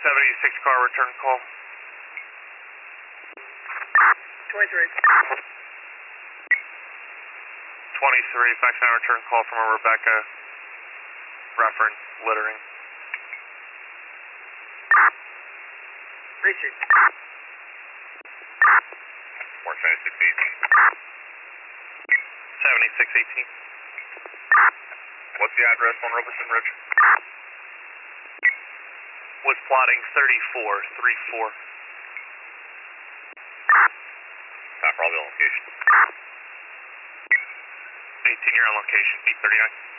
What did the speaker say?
76 car return call. 23. 23, fax and return call from a Rebecca reference littering. Richard. 47618. 7618. What's the address on Robertson Ridge? Was plotting 3434. Time for all the location. 18, you're on location, B39.